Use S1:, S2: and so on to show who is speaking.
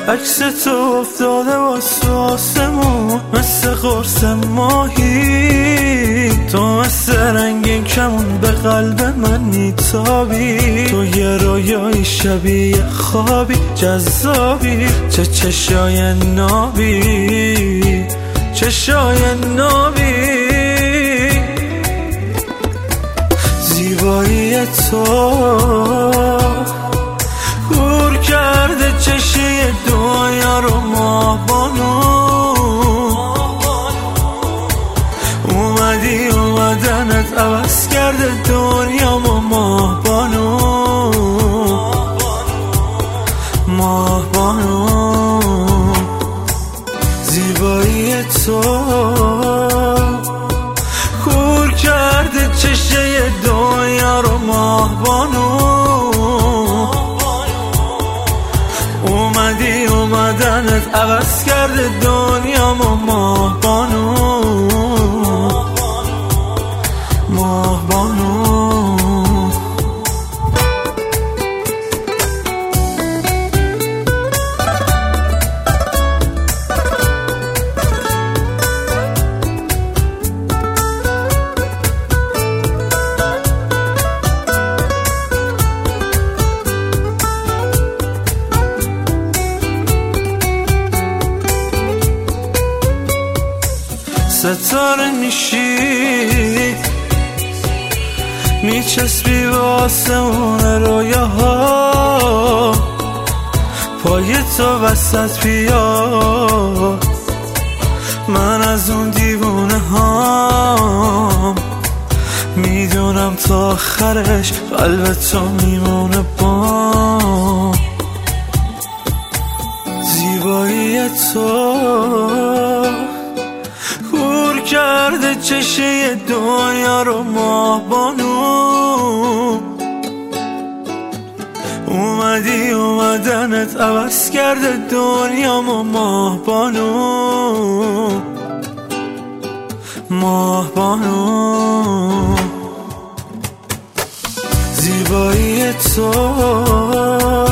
S1: عکس تو افتاده واسه آسمون مثل قرص ماهی، تو مثل رنگین کمون به قلب من میتابی، تو یه رویای شبیه خوابی جذابی، چه چشای نابی، چشای نابی. زیبایی تو کور کرده چشی دنیا رو، ماه بانو اومدی اومدنت عوض کرده دنیا ما، ماه بانو ماه بانو. زیبایی تو کور کرده چشی دنیا رو، ماه بانو اومدی اومدنت عوض کرده دنیا ما، ماه بانو ماه بانو. ستاره میشی میچسبی واسه اون رویاها، پای تو وسط بیاد من از اون دیوونه هام، میدونم تا آخرش قلب تو میمونه بام. زیبایی تو کور کرده چشی دنیا رو، ماه بانو اومدی اومدنت عوض کرده دنیا ما، ماه بانو ماه بانو. زیبایی تو